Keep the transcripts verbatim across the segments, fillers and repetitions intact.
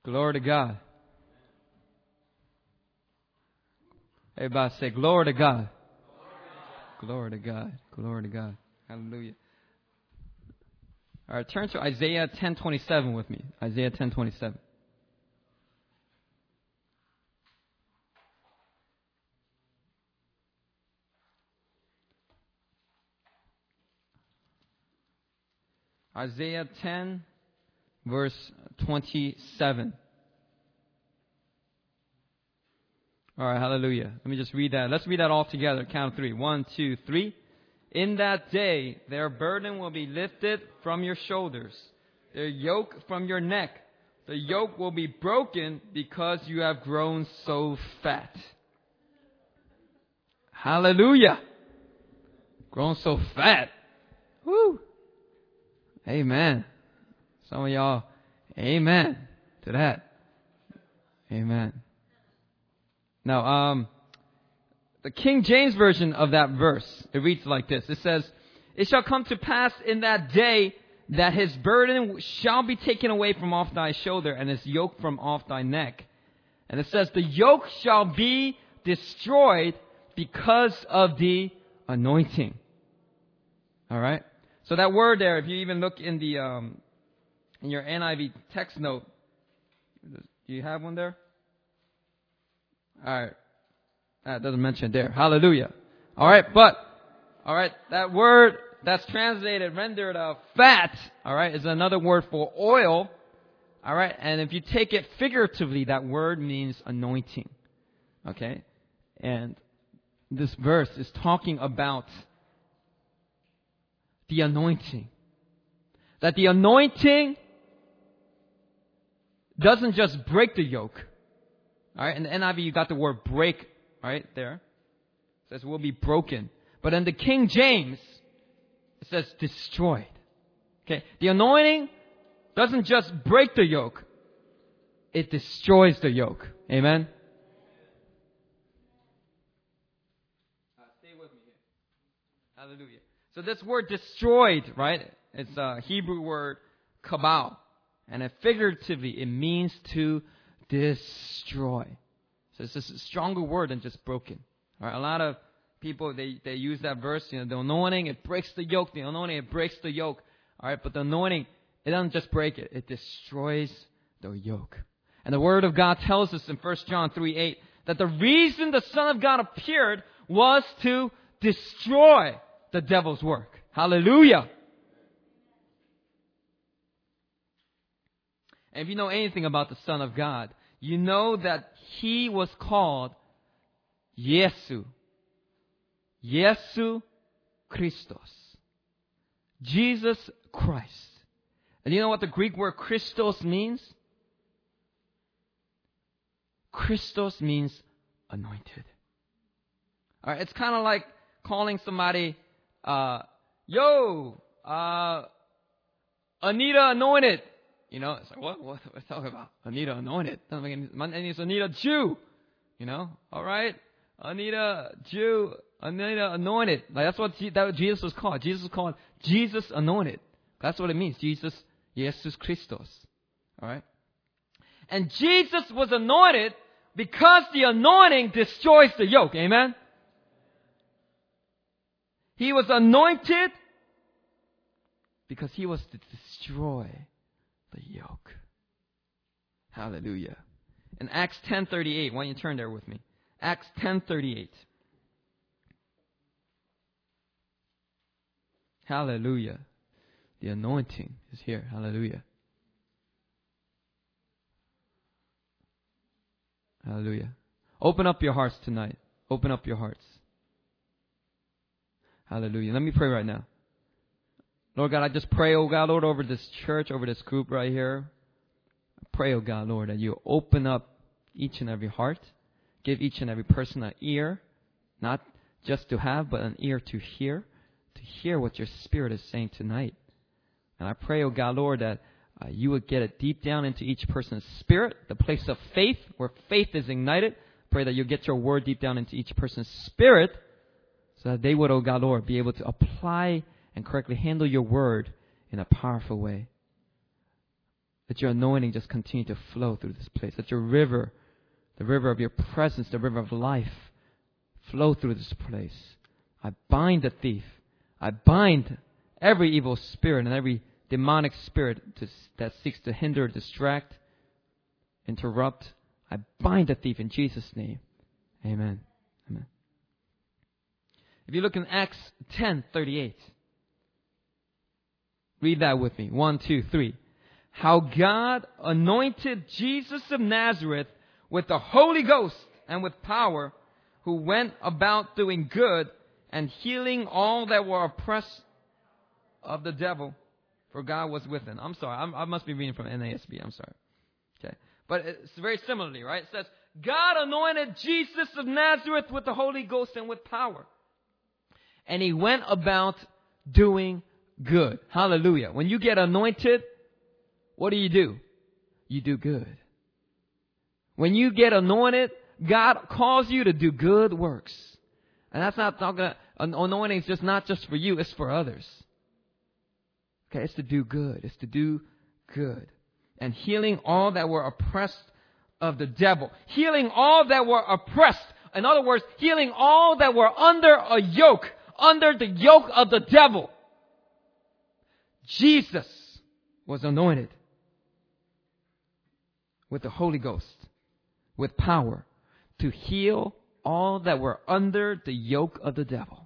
Glory to God. Everybody say, glory to God. Glory to God. Glory to God. Hallelujah. All right, turn to Isaiah ten twenty-seven with me. Isaiah ten twenty-seven. Isaiah ten, verse twenty-seven. All right, hallelujah. Let me just read that. Let's read that all together. Count of three. One, two, three. In that day, their burden will be lifted from your shoulders, their yoke from your neck. The yoke will be broken because you have grown so fat. Hallelujah. Grown so fat. Woo. Amen. Some of y'all, amen to that. Amen. Now, um, the King James Version of that verse, it reads like this. It says, it shall come to pass in that day that his burden shall be taken away from off thy shoulder and his yoke from off thy neck. And it says, the yoke shall be destroyed because of the anointing. All right. So that word there, if you even look in the um, in your N I V text note, do you have one there? All right. That doesn't mention it there. Hallelujah. All right. But, all right, that word that's translated, rendered uh, fat, all right, is another word for oil. All right. And if you take it figuratively, that word means anointing. Okay. And this verse is talking about the anointing. That the anointing doesn't just break the yoke. All right, in the N I V you got the word break right there. It says will be broken. But in the King James, it says destroyed. Okay, the anointing doesn't just break the yoke. It destroys the yoke. Amen? Uh, stay with me here. Hallelujah. So this word destroyed, right? It's a Hebrew word kabal. And it figuratively, it means to destroy. So it's just a stronger word than just broken. All right, a lot of people, they, they use that verse, you know, the anointing, it breaks the yoke. The anointing, it breaks the yoke. All right, but the anointing, it doesn't just break it. It destroys the yoke. And the Word of God tells us in First John three eight that the reason the Son of God appeared was to destroy the devil's work. Hallelujah. And if you know anything about the Son of God, you know that He was called Yesu. Yesu Christos. Jesus Christ. And you know what the Greek word Christos means? Christos means anointed. All right, it's kind of like calling somebody, uh, yo, uh, Anita anointed. You know, it's like, what? What are we talking about? Anita anointed. Doesn't make any, my name is Anita Jew. You know, all right? Anita Jew, Anita anointed. Like that's what, that what Jesus was called. Jesus was called Jesus anointed. That's what it means. Jesus, Jesus Christos. All right? And Jesus was anointed because the anointing destroys the yoke. Amen? He was anointed because He was to destroy the yoke. Hallelujah. In Acts ten thirty-eight, why don't you turn there with me? Acts ten thirty-eight. Hallelujah. The anointing is here. Hallelujah. Hallelujah. Open up your hearts tonight. Open up your hearts. Hallelujah. Let me pray right now. Lord God, I just pray, oh God, Lord, over this church, over this group right here. I pray, oh God, Lord, that you open up each and every heart. Give each and every person an ear, not just to have, but an ear to hear, to hear what your Spirit is saying tonight. And I pray, oh God, Lord, that uh, you would get it deep down into each person's spirit, the place of faith, where faith is ignited. Pray that you'll get your word deep down into each person's spirit, so that they would, oh God, Lord, be able to apply and correctly handle your word in a powerful way. Let your anointing just continue to flow through this place. Let your river, the river of your presence, the river of life, flow through this place. I bind the thief. I bind every evil spirit and every demonic spirit to, that seeks to hinder, distract, interrupt. I bind the thief in Jesus' name. Amen. Amen. If you look in Acts ten thirty-eight, read that with me. One, two, three. How God anointed Jesus of Nazareth with the Holy Ghost and with power, who went about doing good and healing all that were oppressed of the devil, for God was with him. I'm sorry, I'm, I must be reading from N A S B. I'm sorry. Okay, but it's very similarly, right? It says, God anointed Jesus of Nazareth with the Holy Ghost and with power. And he went about doing good. Hallelujah. When you get anointed, what do you do? You do good. When you get anointed, God calls you to do good works. And that's not talking, anointing is just not just for you, it's for others. Okay, it's to do good. It's to do good. And healing all that were oppressed of the devil. Healing all that were oppressed. In other words, healing all that were under a yoke. Under the yoke of the devil. Jesus was anointed with the Holy Ghost, with power, to heal all that were under the yoke of the devil.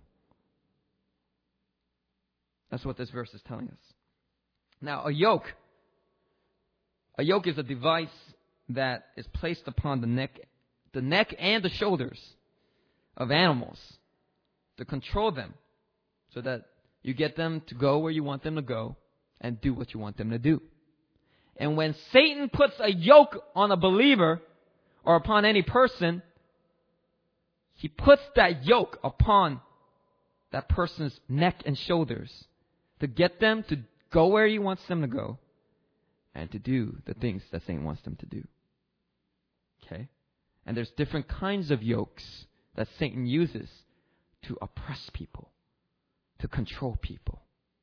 That's what this verse is telling us. Now, a yoke. A yoke is a device that is placed upon the neck, the neck and the shoulders of animals to control them so that you get them to go where you want them to go and do what you want them to do. And when Satan puts a yoke on a believer or upon any person, he puts that yoke upon that person's neck and shoulders to get them to go where he wants them to go and to do the things that Satan wants them to do. Okay? And there's different kinds of yokes that Satan uses to oppress people, to control people.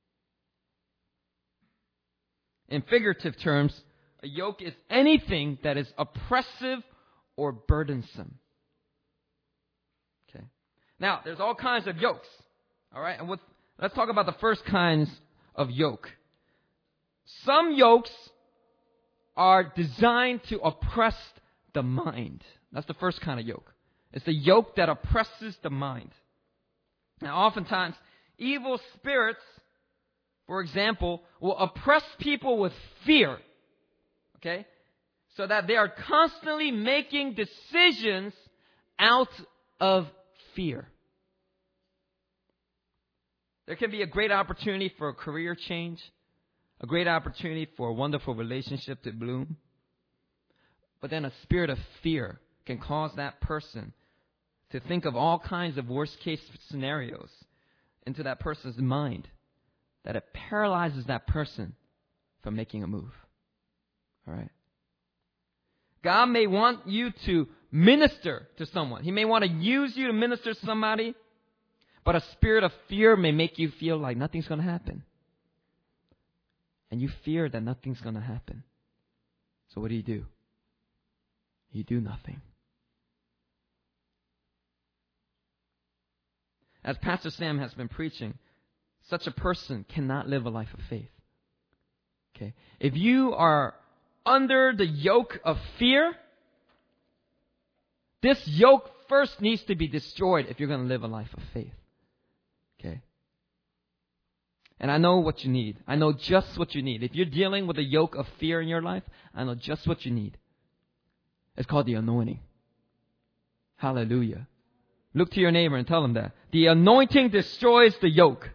In figurative terms, a yoke is anything that is oppressive or burdensome. Okay. Now, there's all kinds of yokes. All right, and with, let's talk about the first kinds of yoke. Some yokes are designed to oppress the mind. That's the first kind of yoke. It's the yoke that oppresses the mind. Now, oftentimes, evil spirits, for example, will oppress people with fear. Okay? So that they are constantly making decisions out of fear. There can be a great opportunity for a career change, a great opportunity for a wonderful relationship to bloom. But then a spirit of fear can cause that person to think of all kinds of worst case scenarios into that person's mind, that it paralyzes that person from making a move. All right? God may want you to minister to someone. He may want to use you to minister to somebody, but a spirit of fear may make you feel like nothing's going to happen. And you fear that nothing's going to happen. So what do you do? You do nothing. As Pastor Sam has been preaching, such a person cannot live a life of faith. Okay? If you are under the yoke of fear, this yoke first needs to be destroyed if you're going to live a life of faith. Okay? And I know what you need. I know just what you need. If you're dealing with a yoke of fear in your life, I know just what you need. It's called the anointing. Hallelujah. Look to your neighbor and tell them that. The anointing destroys the yoke.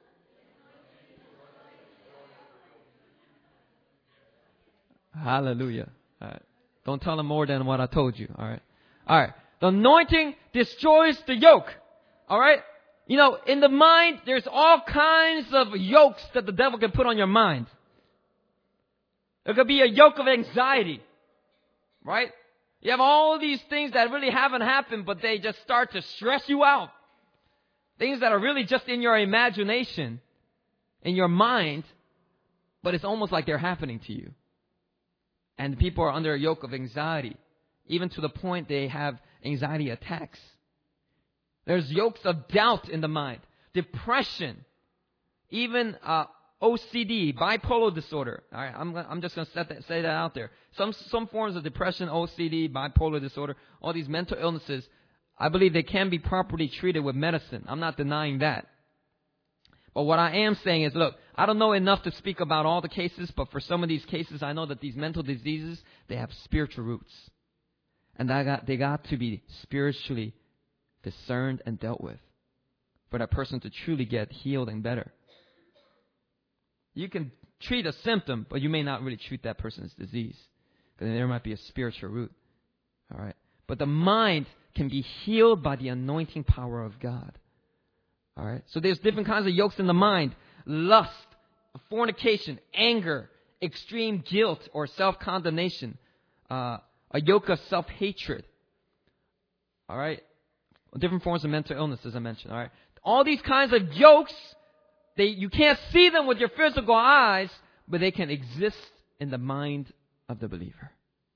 Hallelujah. All right. Don't tell them more than what I told you. All right. All right. The anointing destroys the yoke. All right. You know, in the mind, there's all kinds of yokes that the devil can put on your mind. There could be a yoke of anxiety. Right? You have all these things that really haven't happened, but they just start to stress you out. Things that are really just in your imagination, in your mind, but it's almost like they're happening to you. And people are under a yoke of anxiety, even to the point they have anxiety attacks. There's yokes of doubt in the mind, depression, even uh, O C D, bipolar disorder. All right, I'm I'm just going to set that, say that out there. Some some forms of depression, O C D, bipolar disorder, all these mental illnesses, I believe they can be properly treated with medicine. I'm not denying that. But what I am saying is, look, I don't know enough to speak about all the cases, but for some of these cases, I know that these mental diseases, they have spiritual roots. And they got, they got to be spiritually discerned and dealt with for that person to truly get healed and better. You can treat a symptom, but you may not really treat that person's disease, because there might be a spiritual root. All right. But the mind can be healed by the anointing power of God. All right. So there's different kinds of yokes in the mind: lust, fornication, anger, extreme guilt or self-condemnation, uh, a yoke of self-hatred. All right. Different forms of mental illness, as I mentioned. All right. All these kinds of yokes, they you can't see them with your physical eyes, but they can exist in the mind of the believer.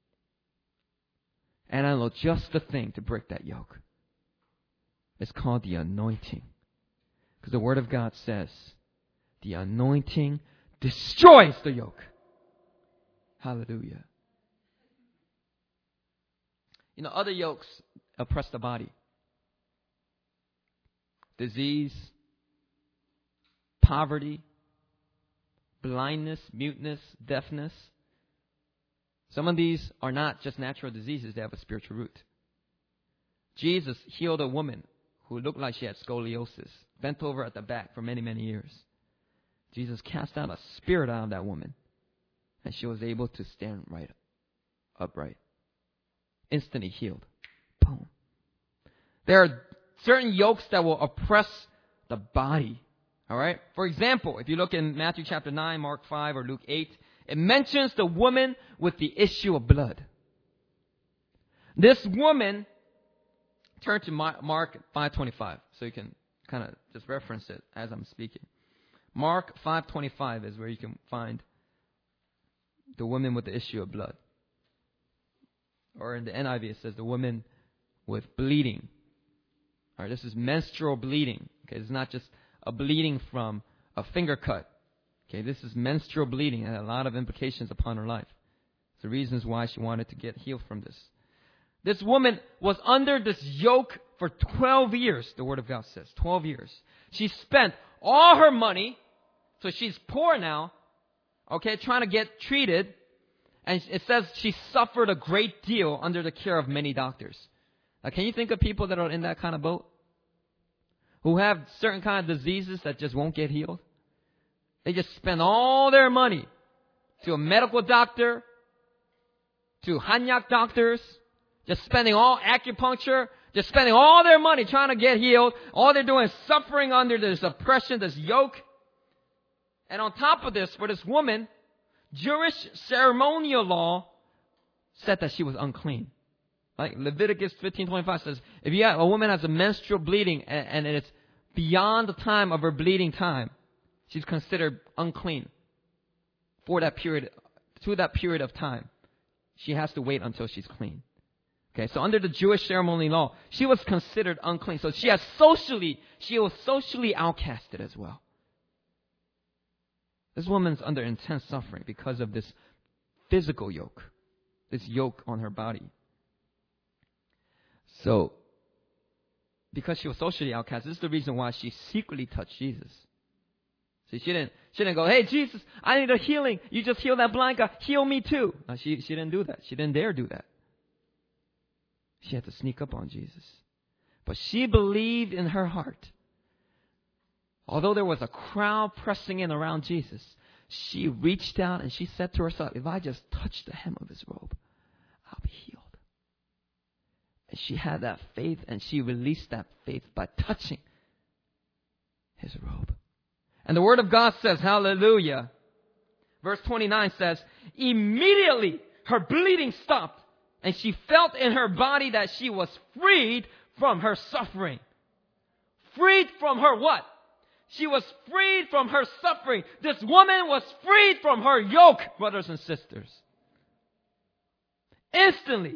And I know just the thing to break that yoke. It's called the anointing. Because the Word of God says, the anointing destroys the yoke. Hallelujah. You know, other yokes oppress the body. Disease, poverty, blindness, muteness, deafness. Some of these are not just natural diseases, they have a spiritual root. Jesus healed a woman who looked like she had scoliosis, bent over at the back for many, many years. Jesus cast out a spirit out of that woman, and she was able to stand right upright. Instantly healed. Boom. There are certain yokes that will oppress the body. All right? For example, if you look in Matthew chapter nine, Mark five, or Luke eight, it mentions the woman with the issue of blood. This woman, turn to Mark five twenty-five, so you can kind of just reference it as I'm speaking. Mark five twenty-five is where you can find the woman with the issue of blood. Or in the N I V it says the woman with bleeding. All right, this is menstrual bleeding. Okay, it's not just a bleeding from a finger cut. Okay, this is menstrual bleeding and a lot of implications upon her life. It's the reasons why she wanted to get healed from this. This woman was under this yoke for twelve years, the Word of God says. twelve years. She spent all her money, so she's poor now, okay, trying to get treated. And it says she suffered a great deal under the care of many doctors. Now, can you think of people that are in that kind of boat? Who have certain kind of diseases that just won't get healed? They just spend all their money to a medical doctor, to Hanyak doctors, just spending all acupuncture, just spending all their money trying to get healed. All they're doing is suffering under this oppression, this yoke. And on top of this, for this woman, Jewish ceremonial law said that she was unclean. Like Leviticus fifteen twenty-five says, if you have, a woman has a menstrual bleeding and, and it's beyond the time of her bleeding time, she's considered unclean for that period, to that period of time. She has to wait until she's clean. Okay, so under the Jewish ceremonial law, she was considered unclean. So she has socially, she was socially outcasted as well. This woman's under intense suffering because of this physical yoke, this yoke on her body. So, because she was socially outcast, this is the reason why she secretly touched Jesus. See, she didn't, she didn't go, hey, Jesus, I need a healing. You just healed that blind guy. Heal me too. No, she, she didn't do that. She didn't dare do that. She had to sneak up on Jesus. But she believed in her heart. Although there was a crowd pressing in around Jesus, she reached out and she said to herself, if I just touch the hem of his robe, I'll be healed. And she had that faith, and she released that faith by touching his robe. And the Word of God says, hallelujah. Verse twenty-nine says, immediately her bleeding stopped, and she felt in her body that she was freed from her suffering. Freed from her what? She was freed from her suffering. This woman was freed from her yoke, brothers and sisters. Instantly.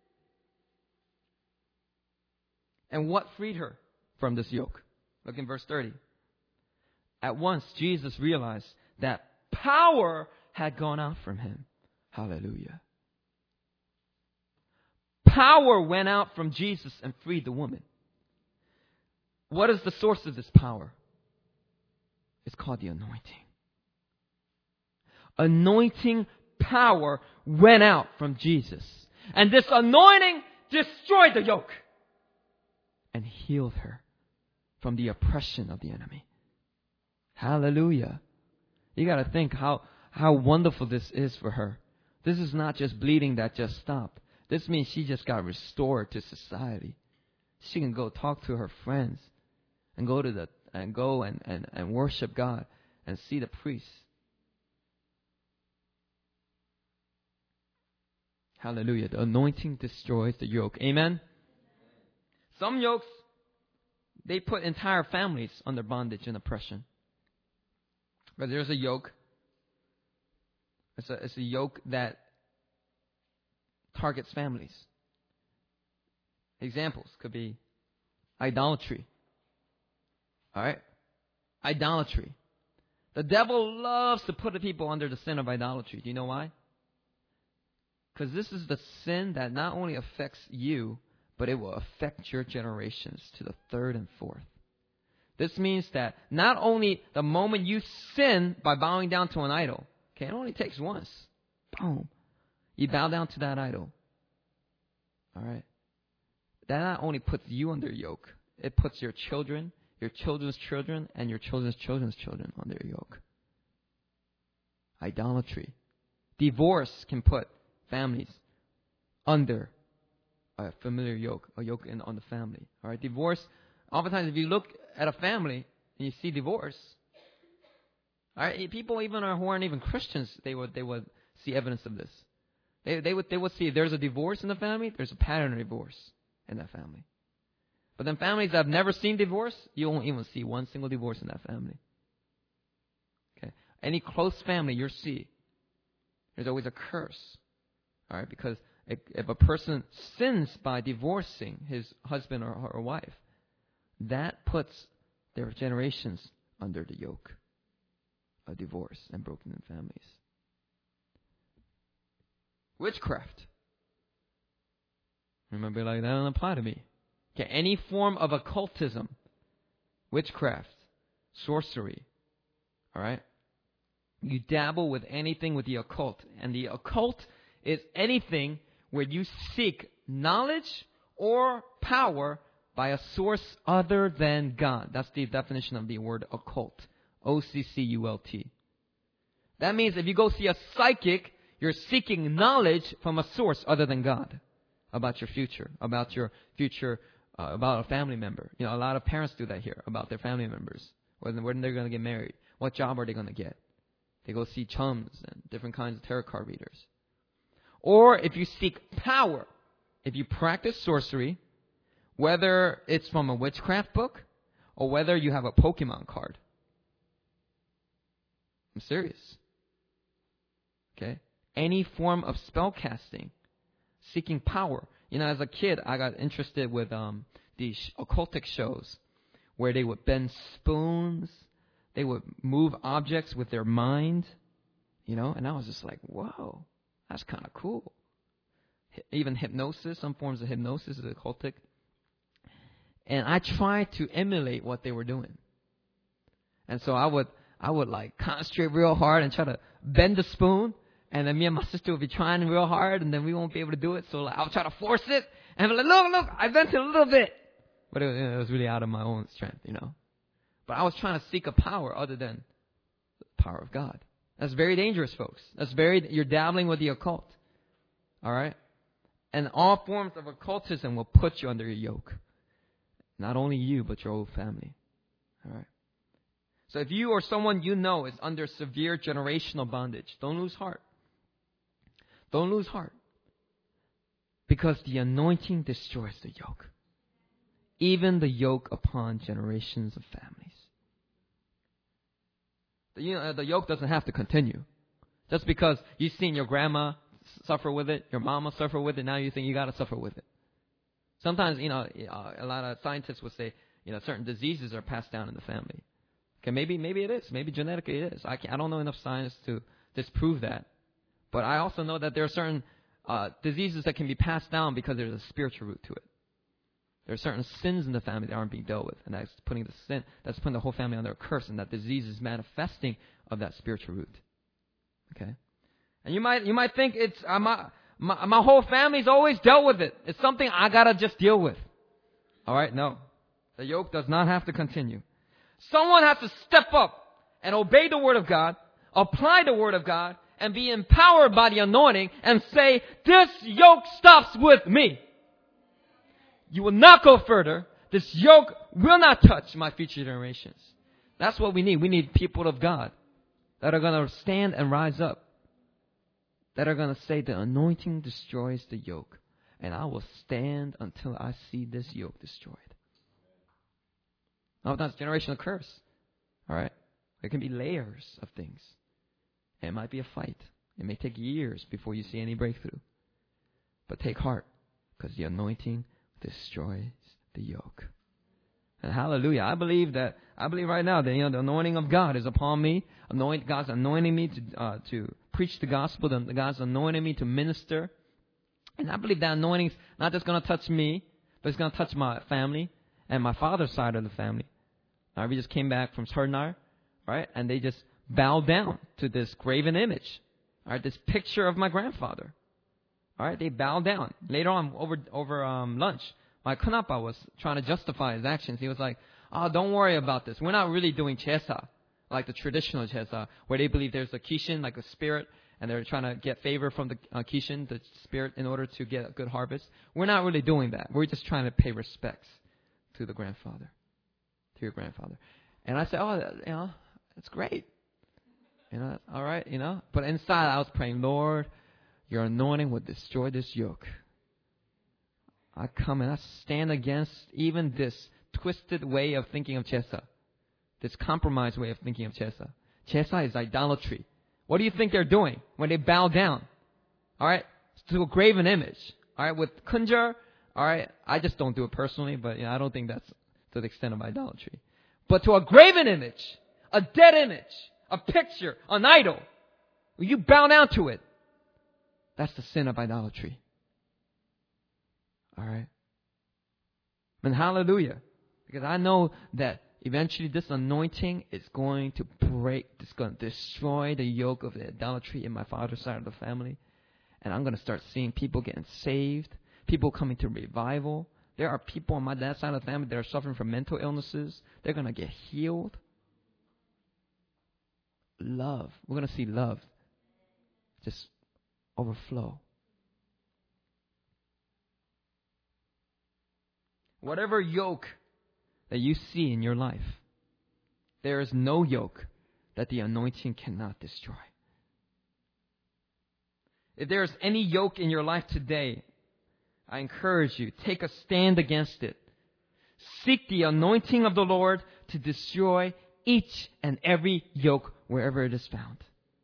And what freed her from this yoke? Look in verse thirty. At once, Jesus realized that power had gone out from him. Hallelujah. Power went out from Jesus and freed the woman. What is the source of this power? It's called the anointing. Anointing power went out from Jesus. And this anointing destroyed the yoke and healed her from the oppression of the enemy. Hallelujah. You got to think how, how wonderful this is for her. This is not just bleeding that just stopped. This means she just got restored to society. She can go talk to her friends and go to the and go and, and, and worship God and see the priest. Hallelujah. The anointing destroys the yoke. Amen. Some yokes, they put entire families under bondage and oppression. But there's a yoke. It's a, it's a yoke that targets families. Examples could be idolatry. All right? Idolatry. The devil loves to put the people under the sin of idolatry. Do you know why? Because this is the sin that not only affects you, but it will affect your generations to the third and fourth. This means that not only the moment you sin by bowing down to an idol, okay, it only takes once. Boom. You bow down to that idol. All right. That not only puts you under yoke, it puts your children, your children's children, and your children's children's children under yoke. Idolatry. Divorce can put families under a familiar yoke, a yoke in, on the family. All right. Divorce. Oftentimes, if you look at a family and you see divorce, all right, people even are, who aren't even Christians, they would they would see evidence of this. They they would they would see if there's a divorce in the family, there's a pattern of divorce in that family. But then families that have never seen divorce, you won't even see one single divorce in that family. Okay, any close family you see, there's always a curse. All right, because if, if a person sins by divorcing his husband or, or wife, that puts their generations under the yoke of divorce and broken families. Witchcraft. Remember, like, that doesn't apply to me. Okay, any form of occultism, witchcraft, sorcery, all right? You dabble with anything with the occult. And the occult is anything where you seek knowledge or power by a source other than God. That's the definition of the word occult. O C C U L T. That means if you go see a psychic, you're seeking knowledge from a source other than God about your future, about your future, uh, about a family member. You know, a lot of parents do that here about their family members. When, when they're going to get married. What job are they going to get? They go see chums and different kinds of tarot card readers. Or if you seek power, if you practice sorcery, whether it's from a witchcraft book or whether you have a Pokemon card. I'm serious. Okay? Any form of spell casting, seeking power. You know, as a kid, I got interested with um, these occultic shows where they would bend spoons, they would move objects with their mind, you know, and I was just like, whoa, that's kind of cool. Even hypnosis, some forms of hypnosis is occultic. And I tried to emulate what they were doing. And so I would, I would like concentrate real hard and try to bend the spoon. And then me and my sister would be trying real hard, and then we won't be able to do it. So like, I'll try to force it, and I'm like, look, look, I bent it a little bit. But it, it was really out of my own strength, you know. But I was trying to seek a power other than the power of God. That's very dangerous, folks. That's very, you're dabbling with the occult. All right? And all forms of occultism will put you under your yoke. Not only you, but your whole family. All right? So if you or someone you know is under severe generational bondage, don't lose heart. Don't lose heart. Because the anointing destroys the yoke. Even the yoke upon generations of families. The, you know, the yoke doesn't have to continue. Just because you've seen your grandma suffer with it. Your mama suffer with it. Now you think you got to suffer with it. Sometimes, you know, a lot of scientists would say, you know, certain diseases are passed down in the family. Okay, maybe maybe it is. Maybe genetically it is. I, can't, I don't know enough science to disprove that. But I also know that there are certain uh, diseases that can be passed down because there's a spiritual root to it. There are certain sins in the family that aren't being dealt with, and that's putting the sin, that's putting the whole family under a curse, and that disease is manifesting of that spiritual root. Okay, and you might you might think it's uh, my, my my whole family's always dealt with it. It's something I gotta just deal with. All right, no, the yoke does not have to continue. Someone has to step up and obey the Word of God, apply the Word of God, and be empowered by the anointing and say, this yoke stops with me. You will not go further. This yoke will not touch my future generations. That's what we need. We need people of God that are going to stand and rise up, that are going to say, the anointing destroys the yoke, and I will stand until I see this yoke destroyed. Now, that's generational curse. All right? There can be layers of things. It might be a fight. It may take years before you see any breakthrough. But take heart, because the anointing destroys the yoke. And hallelujah. I believe that, I believe right now that, you know, the anointing of God is upon me. Anoint, God's anointing me to uh, to preach the gospel. The, God's anointing me to minister. And I believe that anointing is not just going to touch me, but it's going to touch my family and my father's side of the family. Now, we just came back from Sarnar, right? And they just bowed down to this graven image, all right? This picture of my grandfather, all right? They bowed down. Later on, over over um, lunch, my kunapa was trying to justify his actions. He was like, "Oh, don't worry about this. We're not really doing chesa, like the traditional chesa, where they believe there's a kishin, like a spirit, and they're trying to get favor from the uh, kishin, the spirit, in order to get a good harvest. We're not really doing that. We're just trying to pay respects to the grandfather, to your grandfather." And I said, "Oh, you know, that's great. You know, all right, you know." But inside I was praying, "Lord, your anointing would destroy this yoke. I come and I stand against even this twisted way of thinking of chesa, this compromised way of thinking of chesa. Chesa is idolatry. What do you think they're doing when they bow down? All right, to a graven image. All right, with kunjar. All right, I just don't do it personally, but you know, I don't think that's to the extent of idolatry. But to a graven image, a dead image, a picture, an idol, when you bow down to it, that's the sin of idolatry. All right? And hallelujah. Because I know that eventually this anointing is going to break, it's going to destroy the yoke of the idolatry in my father's side of the family. And I'm going to start seeing people getting saved, people coming to revival. There are people on my dad's side of the family that are suffering from mental illnesses. They're going to get healed. Love. We're going to see love just overflow. Whatever yoke that you see in your life, there is no yoke that the anointing cannot destroy. If there is any yoke in your life today, I encourage you, take a stand against it. Seek the anointing of the Lord to destroy each and every yoke wherever it is found,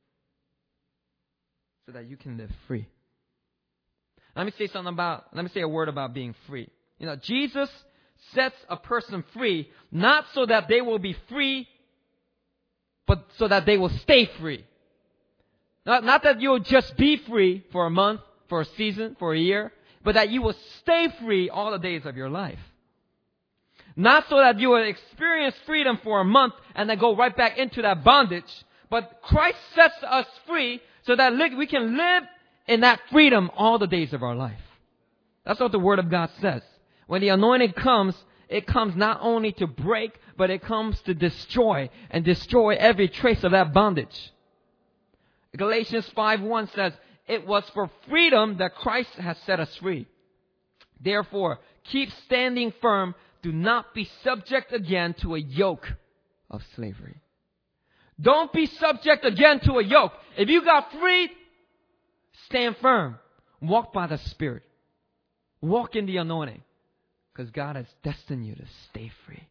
so that you can live free. Let me say something about, let me say a word about being free. You know, Jesus sets a person free, not so that they will be free, but so that they will stay free. Not, not that you will just be free for a month, for a season, for a year, but that you will stay free all the days of your life. Not so that you will experience freedom for a month and then go right back into that bondage, but Christ sets us free so that we can live in that freedom all the days of our life. That's what the Word of God says. When the anointing comes, it comes not only to break, but it comes to destroy and destroy every trace of that bondage. Galatians five one says, "It was for freedom that Christ has set us free. Therefore, keep standing firm. Do not be subject again to a yoke of slavery." Don't be subject again to a yoke. If you got freed, stand firm. Walk by the Spirit. Walk in the anointing. Because God has destined you to stay free.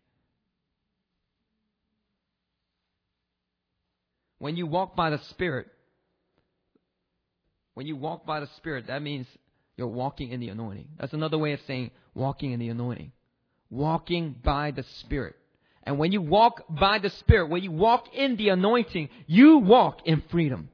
When you walk by the Spirit, When you walk by the Spirit, that means you're walking in the anointing. That's another way of saying walking in the anointing. Walking by the Spirit. And when you walk by the Spirit, when you walk in the anointing, you walk in freedom.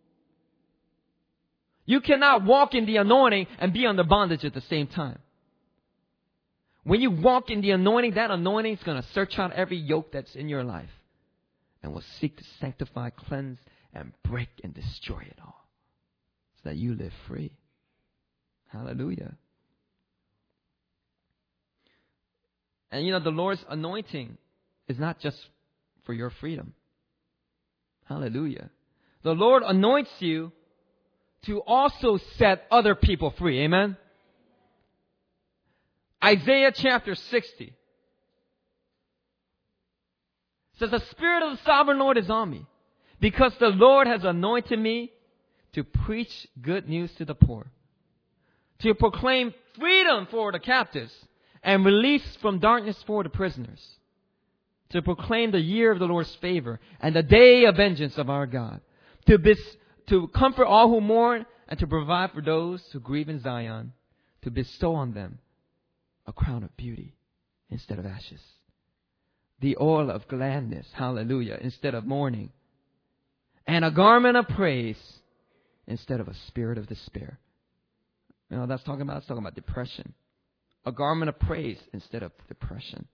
You cannot walk in the anointing and be under bondage at the same time. When you walk in the anointing, that anointing is going to search out every yoke that's in your life and will seek to sanctify, cleanse, and break and destroy it all so that you live free. Hallelujah. And you know, the Lord's anointing is not just for your freedom. Hallelujah. The Lord anoints you to also set other people free. Amen? Isaiah chapter sixty says, the Spirit of the Sovereign Lord is on me, because the Lord has anointed me to preach good news to the poor, to proclaim freedom for the captives and release from darkness for the prisoners, to proclaim the year of the Lord's favor and the day of vengeance of our God, to bis- to comfort all who mourn and to provide for those who grieve in Zion, to bestow on them a crown of beauty instead of ashes, the oil of gladness, hallelujah, instead of mourning, and a garment of praise instead of a spirit of despair. You know, that's talking about, that's talking about depression. A garment of praise instead of depression.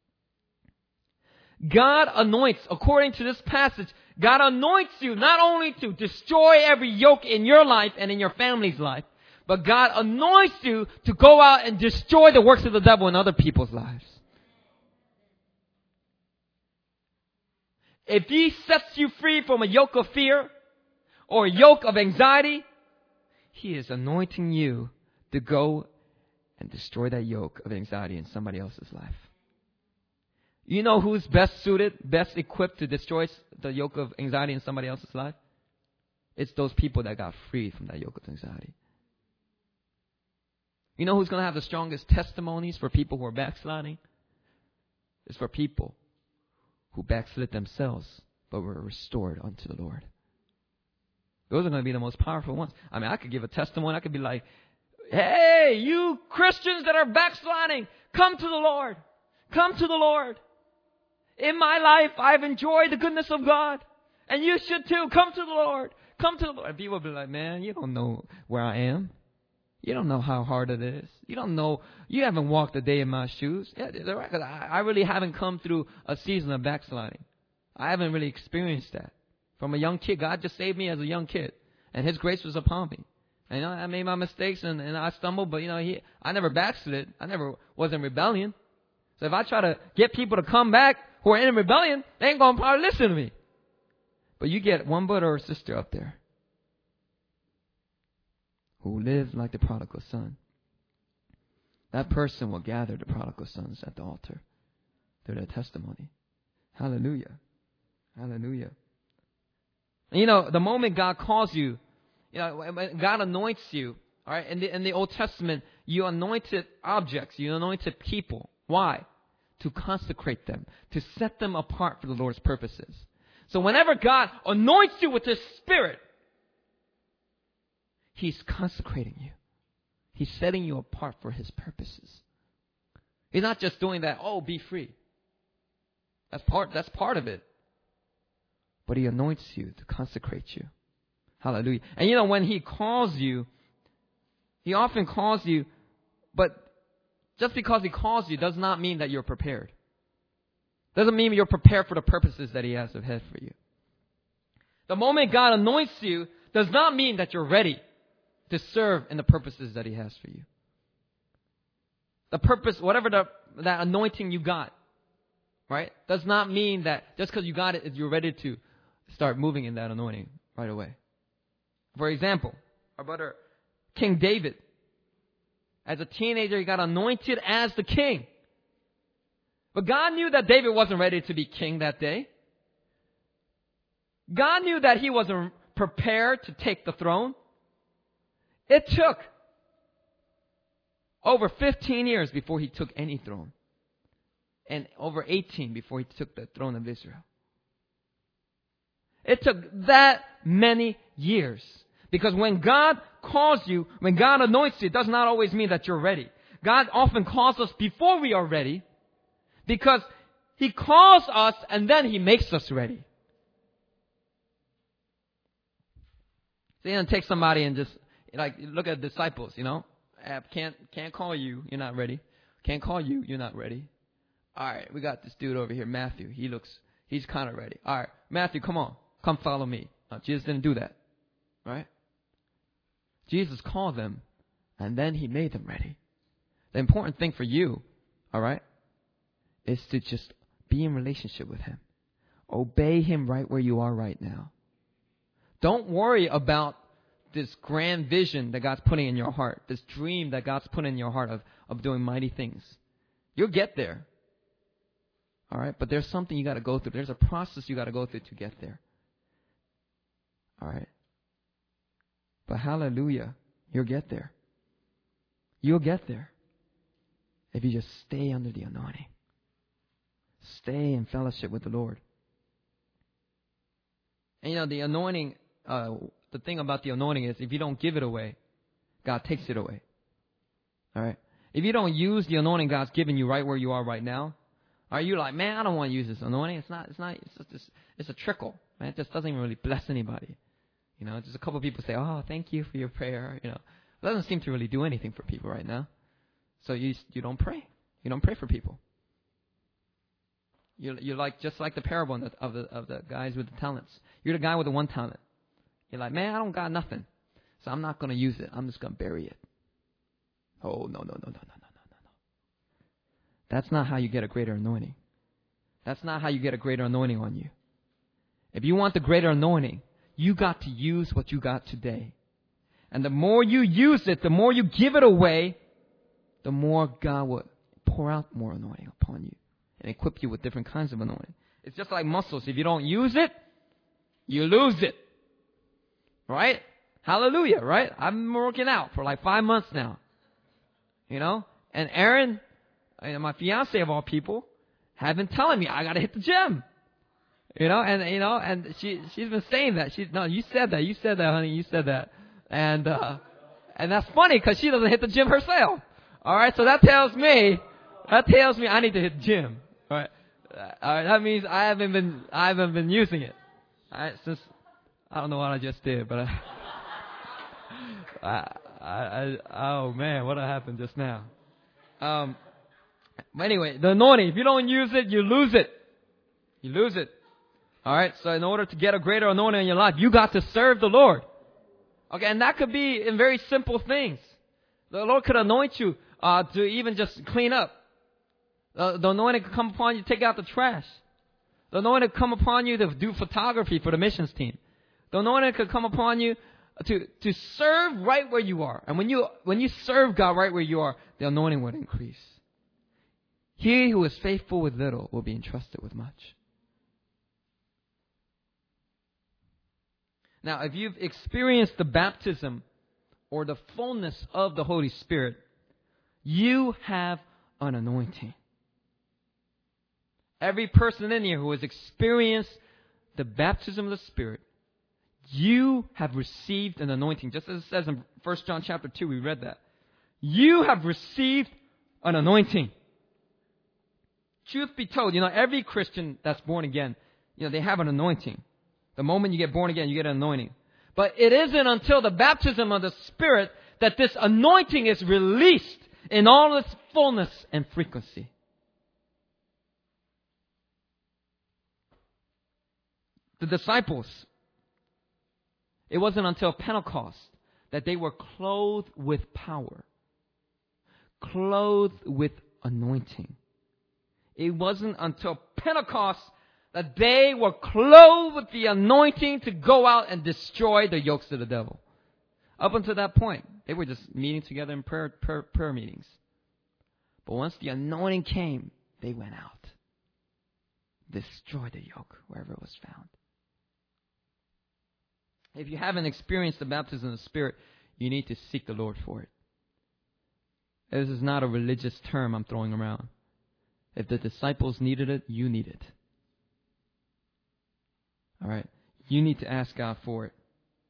God anoints, according to this passage, God anoints you not only to destroy every yoke in your life and in your family's life, but God anoints you to go out and destroy the works of the devil in other people's lives. If He sets you free from a yoke of fear or a yoke of anxiety, He is anointing you to go and destroy that yoke of anxiety in somebody else's life. You know who's best suited, best equipped to destroy the yoke of anxiety in somebody else's life? It's those people that got freed from that yoke of anxiety. You know who's going to have the strongest testimonies for people who are backsliding? It's for people who backslid themselves but were restored unto the Lord. Those are going to be the most powerful ones. I mean, I could give a testimony. I could be like, hey, you Christians that are backsliding, come to the Lord. Come to the Lord. In my life, I've enjoyed the goodness of God. And you should too. Come to the Lord. Come to the Lord. And people will be like, man, you don't know where I am. You don't know how hard it is. You don't know. You haven't walked a day in my shoes. Yeah, they're right, 'cause I, I really haven't come through a season of backsliding. I haven't really experienced that. From a young kid, God just saved me as a young kid. And His grace was upon me. And, you know, I made my mistakes and, and I stumbled, but, you know, he, I never backslid. I never was in rebellion. So if I try to get people to come back who are in rebellion, they ain't going to probably listen to me. But you get one brother or sister up there who lives like the prodigal son. That person will gather the prodigal sons at the altar through their testimony. Hallelujah. Hallelujah. And you know, the moment God calls you, you know, when God anoints you, all right, in the, in the Old Testament, you anointed objects, you anointed people. Why? To consecrate them, to set them apart for the Lord's purposes. So whenever God anoints you with His Spirit, He's consecrating you. He's setting you apart for His purposes. He's not just doing that, oh, be free. That's part, that's part of it. But He anoints you to consecrate you. Hallelujah. And you know, when He calls you, He often calls you, but just because He calls you does not mean that you're prepared. Doesn't mean you're prepared for the purposes that He has ahead for you. The moment God anoints you does not mean that you're ready to serve in the purposes that He has for you. The purpose, whatever the, that anointing you got, right, does not mean that just because you got it, you're ready to start moving in that anointing right away. For example, our brother King David, as a teenager, he got anointed as the king. But God knew that David wasn't ready to be king that day. God knew that he wasn't prepared to take the throne. It took over fifteen years before he took any throne. And over eighteen before he took the throne of Israel. It took that many years. Because when God calls you, when God anoints you, it does not always mean that you're ready. God often calls us before we are ready, because He calls us and then He makes us ready. So you don't take somebody and just, like, look at disciples, you know. Can't, can't call you, you're not ready. Can't call you, you're not ready. All right, we got this dude over here, Matthew. He looks, he's kind of ready. All right, Matthew, come on. Come follow me. No, Jesus didn't do that. Right? Jesus called them, and then He made them ready. The important thing for you, all right, is to just be in relationship with Him. Obey Him right where you are right now. Don't worry about this grand vision that God's putting in your heart, this dream that God's put in your heart of, of doing mighty things. You'll get there. All right? But there's something you got to go through. There's a process you got to go through to get there. All right? But hallelujah, you'll get there. You'll get there if you just stay under the anointing. Stay in fellowship with the Lord. And you know, the anointing, uh, the thing about the anointing is if you don't give it away, God takes it away. All right? If you don't use the anointing God's given you right where you are right now, are you like, man, I don't want to use this anointing. It's not, it's not, it's just, it's a trickle. Man, it just doesn't even really bless anybody. You know, just a couple of people say, oh, thank you for your prayer. You know, it doesn't seem to really do anything for people right now. So you you don't pray. You don't pray for people. You're, you're like, just like the parable of the, of the of the guys with the talents. You're the guy with the one talent. You're like, man, I don't got nothing, so I'm not going to use it. I'm just going to bury it. Oh, no, no, no, no, no, no, no, no, no. That's not how you get a greater anointing. That's not how you get a greater anointing on you. If you want the greater anointing, you got to use what you got today. And the more you use it, the more you give it away, the more God will pour out more anointing upon you and equip you with different kinds of anointing. It's just like muscles. If you don't use it, you lose it. Right? Hallelujah, right? I've been working out for like five months now. You know? And Erin, my fiance of all people, have been telling me I got to hit the gym. You know, and you know, and she she's been saying that. She's no, you said that, you said that, honey, you said that, and uh, and that's funny because she doesn't hit the gym herself. All right, so that tells me, that tells me I need to hit the gym. All right, all right, that means I haven't been I haven't been using it. All right, since I don't know what I just did, but I, I, I, I oh man, what happened just now? Um, but anyway, the anointing. If you don't use it, you lose it. You lose it. All right, so in order to get a greater anointing in your life, you got to serve the Lord. Okay, and that could be in very simple things. The Lord could anoint you uh, to even just clean up. Uh, the anointing could come upon you to take out the trash. The anointing could come upon you to do photography for the missions team. The anointing could come upon you to to serve right where you are. And when you when you serve God right where you are, the anointing would increase. He who is faithful with little will be entrusted with much. Now, if you've experienced the baptism or the fullness of the Holy Spirit, you have an anointing. Every person in here who has experienced the baptism of the Spirit, you have received an anointing. Just as it says in First John chapter two, we read that. You have received an anointing. Truth be told, you know, every Christian that's born again, you know, they have an anointing. The moment you get born again, you get an anointing. But it isn't until the baptism of the Spirit that this anointing is released in all its fullness and frequency. The disciples, it wasn't until Pentecost that they were clothed with power, clothed with anointing. It wasn't until Pentecost that they were clothed with the anointing to go out and destroy the yokes of the devil. Up until that point, they were just meeting together in prayer, prayer, prayer meetings. But once the anointing came, they went out. Destroyed the yoke wherever it was found. If you haven't experienced the baptism of the Spirit, you need to seek the Lord for it. This is not a religious term I'm throwing around. If the disciples needed it, you need it. All right. You need to ask God for it.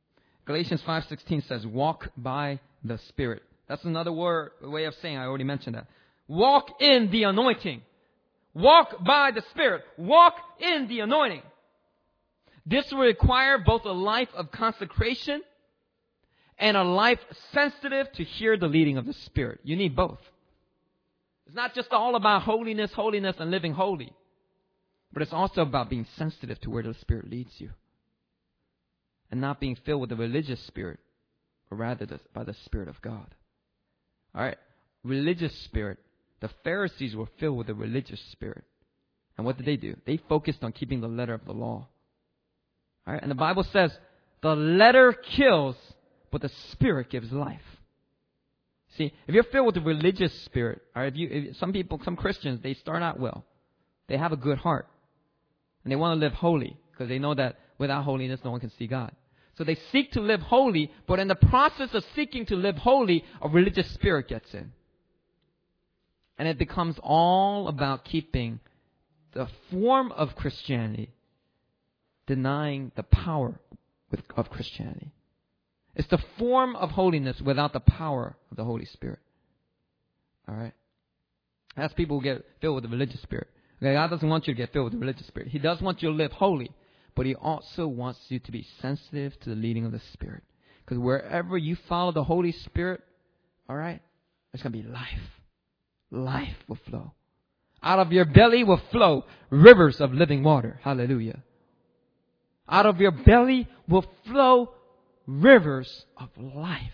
Galatians five sixteen says, walk by the Spirit. That's another word, way of saying, I already mentioned that. Walk in the anointing. Walk by the Spirit. Walk in the anointing. This will require both a life of consecration and a life sensitive to hear the leading of the Spirit. You need both. It's not just all about holiness, holiness, and living holy. But it's also about being sensitive to where the Spirit leads you. And not being filled with the religious spirit, but rather the, by the Spirit of God. All right. Religious spirit. The Pharisees were filled with the religious spirit. And what did they do? They focused on keeping the letter of the law. All right. And the Bible says, the letter kills, but the Spirit gives life. See, if you're filled with the religious spirit, all right, if you, if some people, some Christians, they start out well. They have a good heart. And they want to live holy because they know that without holiness, no one can see God. So they seek to live holy, but in the process of seeking to live holy, a religious spirit gets in. And it becomes all about keeping the form of Christianity, denying the power of Christianity. It's the form of holiness without the power of the Holy Spirit. All right? That's people who get filled with the religious spirit. Okay, God doesn't want you to get filled with the religious spirit. He does want you to live holy. But He also wants you to be sensitive to the leading of the Spirit. Because wherever you follow the Holy Spirit, all right, there's going to be life. Life will flow. Out of your belly will flow rivers of living water. Hallelujah. Out of your belly will flow rivers of life.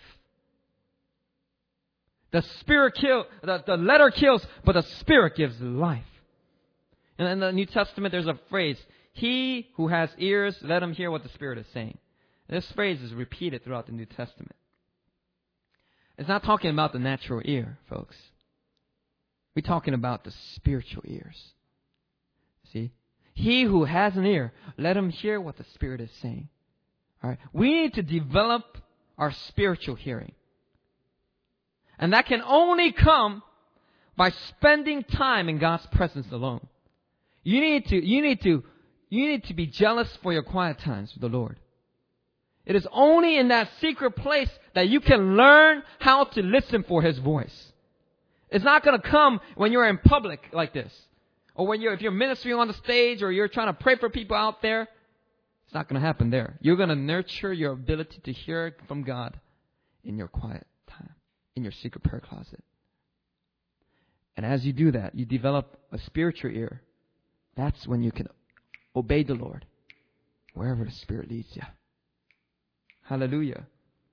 The Spirit kills, the, the letter kills, but the Spirit gives life. And in the New Testament, there's a phrase, he who has ears, let him hear what the Spirit is saying. And this phrase is repeated throughout the New Testament. It's not talking about the natural ear, folks. We're talking about the spiritual ears. See? He who has an ear, let him hear what the Spirit is saying. All right? We need to develop our spiritual hearing. And that can only come by spending time in God's presence alone. You need to, you need to You need to be jealous for your quiet times with the Lord. It is only in that secret place that you can learn how to listen for His voice. It's not going to come when you're in public like this. Or when you're, if you're ministering on the stage or you're trying to pray for people out there. It's not going to happen there. You're going to nurture your ability to hear from God in your quiet time, in your secret prayer closet. And as you do that, you develop a spiritual ear. That's when you can obey the Lord wherever the Spirit leads you. Hallelujah.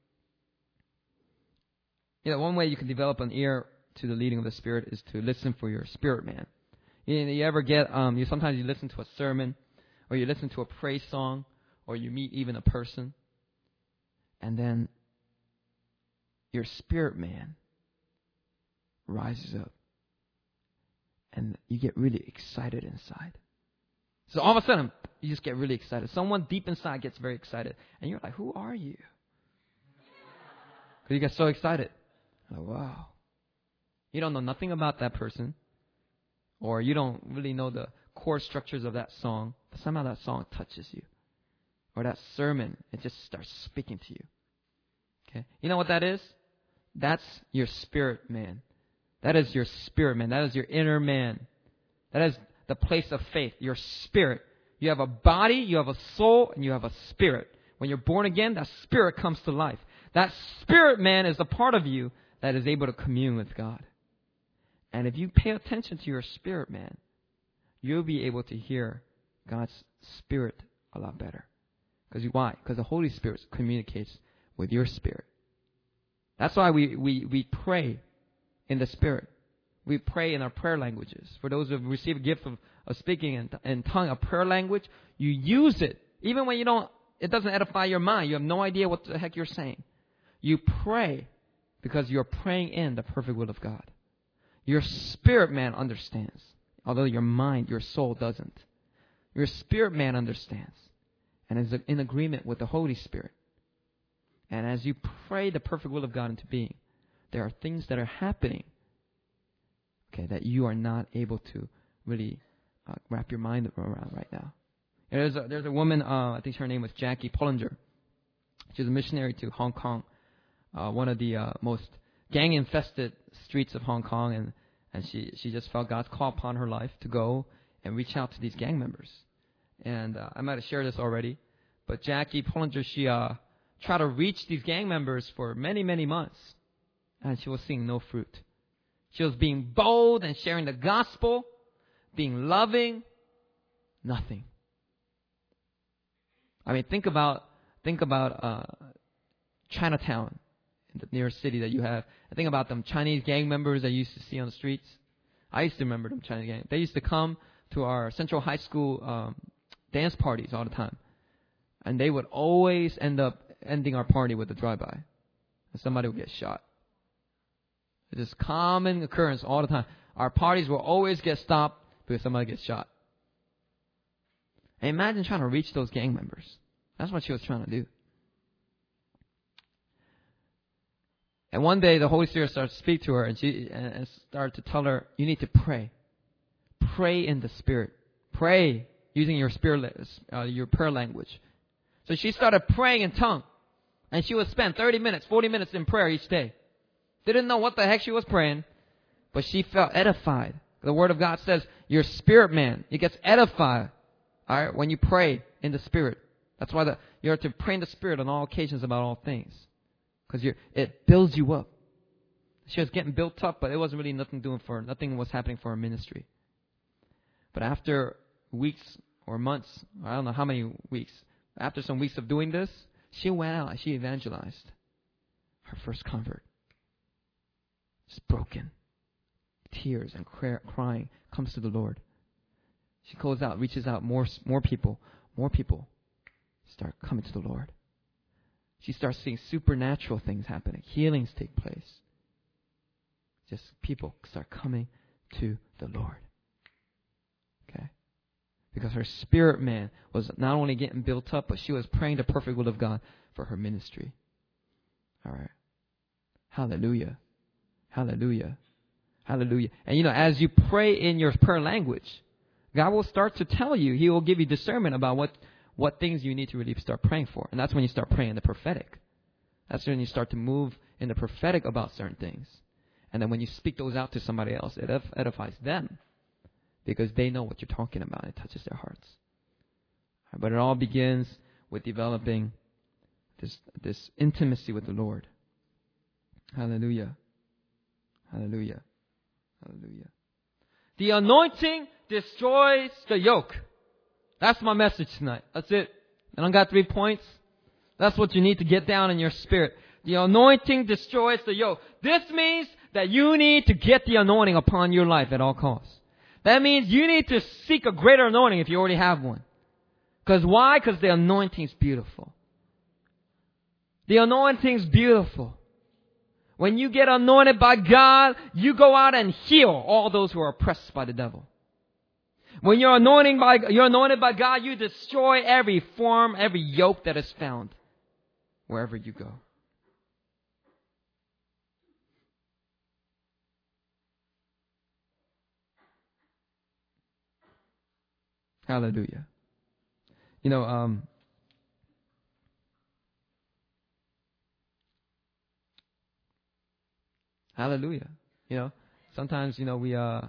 You know, one way you can develop an ear to the leading of the Spirit is to listen for your spirit man. You, you ever get, um, you sometimes you listen to a sermon, or you listen to a praise song, or you meet even a person, and then your spirit man rises up, and you get really excited inside. So all of a sudden, you just get really excited. Someone deep inside gets very excited. And you're like, who are you? Because you get so excited. Like, wow. You don't know nothing about that person. Or you don't really know the chord structures of that song. But somehow that song touches you. Or that sermon, it just starts speaking to you. Okay? You know what that is? That's your spirit man. That is your spirit man. That is your inner man. That is the place of faith, your spirit. You have a body, you have a soul, and you have a spirit. When you're born again, that spirit comes to life. That spirit man is the part of you that is able to commune with God. And if you pay attention to your spirit man, you'll be able to hear God's Spirit a lot better. Because why? Because the Holy Spirit communicates with your spirit. That's why we, we, we pray in the Spirit. We pray in our prayer languages. For those who have received a gift of, of speaking in, in tongue, a prayer language, you use it. Even when you don't, it doesn't edify your mind. You have no idea what the heck you're saying. You pray because you're praying in the perfect will of God. Your spirit man understands, although your mind, your soul doesn't. Your spirit man understands and is in agreement with the Holy Spirit. And as you pray the perfect will of God into being, there are things that are happening, okay, that you are not able to really uh, wrap your mind around right now. And there's a, there's a woman, uh, I think her name was Jackie Pullinger. She was a missionary to Hong Kong, uh, one of the uh, most gang-infested streets of Hong Kong, and, and she, she just felt God's call upon her life to go and reach out to these gang members. And uh, I might have shared this already, but Jackie Pullinger, she uh, tried to reach these gang members for many, many months, and she was seeing no fruit. She was being bold and sharing the gospel, being loving, nothing. I mean, think about think about uh, Chinatown, in the nearest city that you have. I think about them Chinese gang members that you used to see on the streets. I used to remember them Chinese gang. They used to come to our Central High School um, dance parties all the time, and they would always end up ending our party with a drive-by, and somebody would get shot. It's just common occurrence all the time. Our parties will always get stopped because somebody gets shot. And imagine trying to reach those gang members. That's what she was trying to do. And one day the Holy Spirit started to speak to her, and she and started to tell her, you need to pray. Pray in the Spirit. Pray using your spirit, uh, your prayer language. So she started praying in tongue. And she would spend thirty minutes, forty minutes in prayer each day. Didn't know what the heck she was praying, but she felt edified. The Word of God says your spirit man, it gets edified, all right, when you pray in the Spirit. That's why the, you're to pray in the Spirit on all occasions about all things. Because you're, it builds you up. She was getting built up, but it wasn't really nothing doing for her. Nothing was happening for her ministry. But after weeks or months, I don't know how many weeks, after some weeks of doing this, she went out and she evangelized her first convert. Just broken. Tears and crying, comes to the Lord. She goes out, reaches out, more, more people, more people start coming to the Lord. She starts seeing supernatural things happening. Healings take place. Just people start coming to the Lord. Okay? Because her spirit man was not only getting built up, but she was praying the perfect will of God for her ministry. All right. Hallelujah. Hallelujah. Hallelujah. And you know, as you pray in your prayer language, God will start to tell you, He will give you discernment about what, what things you need to really start praying for. And that's when you start praying in the prophetic. That's when you start to move in the prophetic about certain things. And then when you speak those out to somebody else, it edifies them. Because they know what you're talking about. It touches their hearts. But it all begins with developing this, this intimacy with the Lord. Hallelujah. Hallelujah. Hallelujah. The anointing destroys the yoke. That's my message tonight. That's it. And I got three points. That's what you need to get down in your spirit. The anointing destroys the yoke. This means that you need to get the anointing upon your life at all costs. That means you need to seek a greater anointing if you already have one. Because why? Because the anointing is beautiful. The anointing is beautiful. When you get anointed by God, you go out and heal all those who are oppressed by the devil. When you're anointing by, you're anointed by God, you destroy every form, every yoke that is found wherever you go. Hallelujah. You know, um, hallelujah. You know, sometimes, you know, we, uh,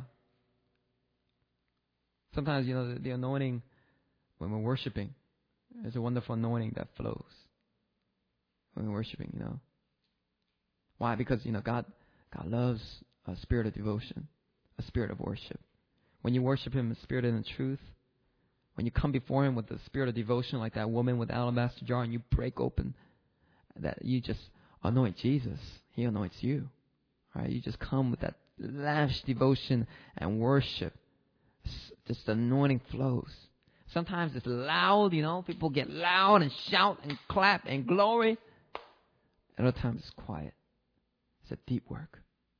sometimes, you know, the, the anointing when we're worshiping, there's a wonderful anointing that flows when we're worshiping, you know. Why? Because, you know, God, God loves a spirit of devotion, a spirit of worship. When you worship Him in spirit and in truth, when you come before Him with the spirit of devotion like that woman with the alabaster jar and you break open, that you just anoint Jesus, He anoints you. Right? You just come with that lavish devotion and worship. Just the anointing flows. Sometimes it's loud, you know. People get loud and shout and clap and glory. At other times it's quiet. It's a deep work.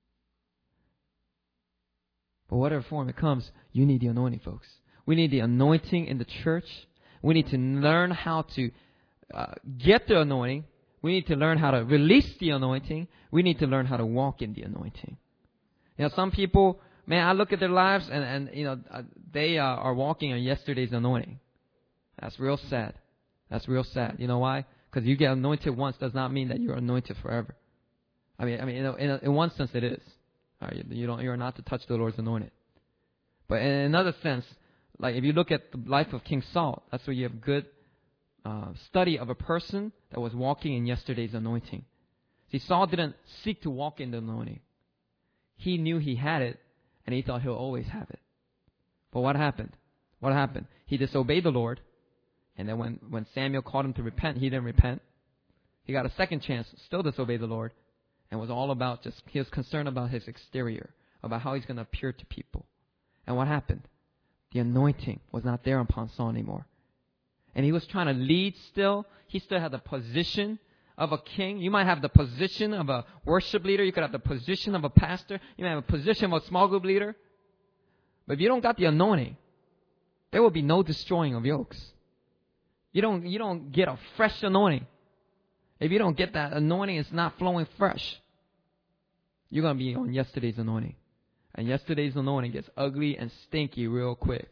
But whatever form it comes, you need the anointing, folks. We need the anointing in the church. We need to learn how to uh, get the anointing. We need to learn how to release the anointing. We need to learn how to walk in the anointing. You know, some people, man, I look at their lives and, and you know, uh, they uh, are walking on yesterday's anointing. That's real sad. That's real sad. You know why? Because you get anointed once does not mean that you're anointed forever. I mean, I mean, in, a, in, a, in one sense it is. All right, you don't, you're not to touch the Lord's anointed. But in another sense, like if you look at the life of King Saul, that's where you have good uh, study of a person that was walking in yesterday's anointing. See, Saul didn't seek to walk in the anointing. He knew he had it, and he thought he'll always have it. But what happened? What happened? He disobeyed the Lord, and then when, when Samuel called him to repent, he didn't repent. He got a second chance, still disobeyed the Lord, and was all about just, he was concerned about his exterior, about how he's going to appear to people. And what happened? The anointing was not there upon Saul anymore. And he was trying to lead still. He still had the position of a king. You might have the position of a worship leader. You could have the position of a pastor. You might have a position of a small group leader. But if you don't got the anointing, there will be no destroying of yokes. You don't, you don't get a fresh anointing. If you don't get that anointing, it's not flowing fresh. You're going to be on yesterday's anointing. And yesterday's anointing gets ugly and stinky real quick.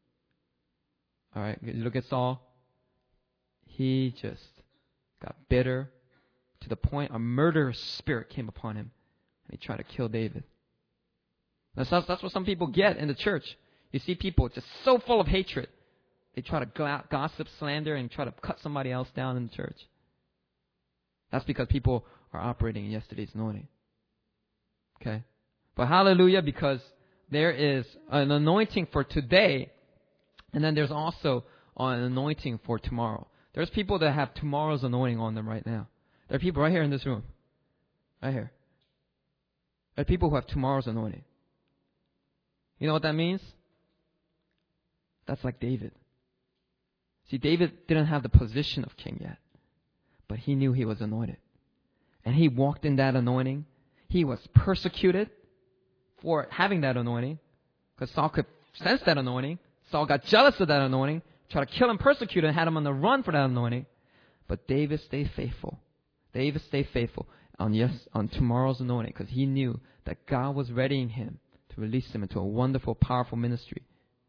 All right, you look at Saul. He just got bitter to the point a murderous spirit came upon him. And he tried to kill David. That's, that's what some people get in the church. You see people just so full of hatred. They try to gossip, slander, and try to cut somebody else down in the church. That's because people are operating in yesterday's anointing. Okay? But hallelujah, because there is an anointing for today, and then there's also an anointing for tomorrow. There's people that have tomorrow's anointing on them right now. There are people right here in this room. Right here. There are people who have tomorrow's anointing. You know what that means? That's like David. See, David didn't have the position of king yet, but he knew he was anointed. And he walked in that anointing. He was persecuted for having that anointing, because Saul could sense that anointing. Saul got jealous of that anointing, tried to kill him, persecute him, and had him on the run for that anointing. But David stayed faithful. David stayed faithful on yes on tomorrow's anointing, because he knew that God was readying him to release him into a wonderful, powerful ministry.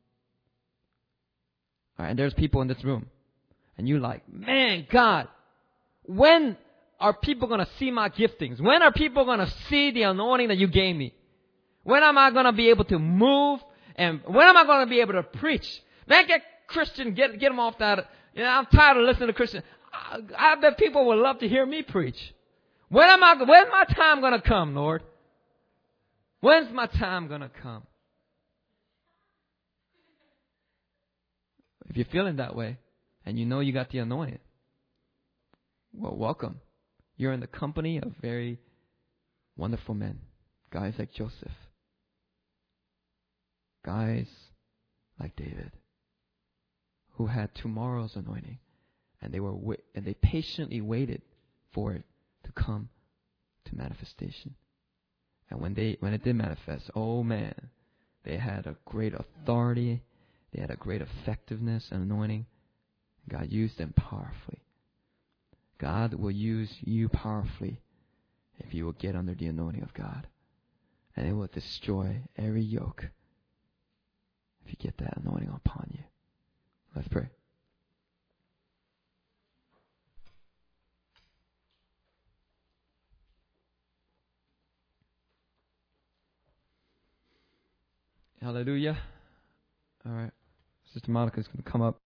All right, and there's people in this room, and you're like, man, God, when are people going to see my giftings? When are people going to see the anointing that you gave me? When am I going to be able to move? And when am I going to be able to preach? Man, get Christian, get get them off that. You know, I'm tired of listening to Christian. I, I bet people would love to hear me preach. When am I? When's my time going to come, Lord? When's my time going to come? If you're feeling that way, and you know you got the anointing, well, welcome. You're in the company of very wonderful men, guys like Joseph. Guys like David, who had tomorrow's anointing, and they were wa- and they patiently waited for it to come to manifestation. And when they when it did manifest, oh man, they had a great authority, they had a great effectiveness and anointing. God used them powerfully. God will use you powerfully if you will get under the anointing of God, and it will destroy every yoke. If you get that anointing upon you. Let's pray. Hallelujah. All right. Sister Monica's going to come up.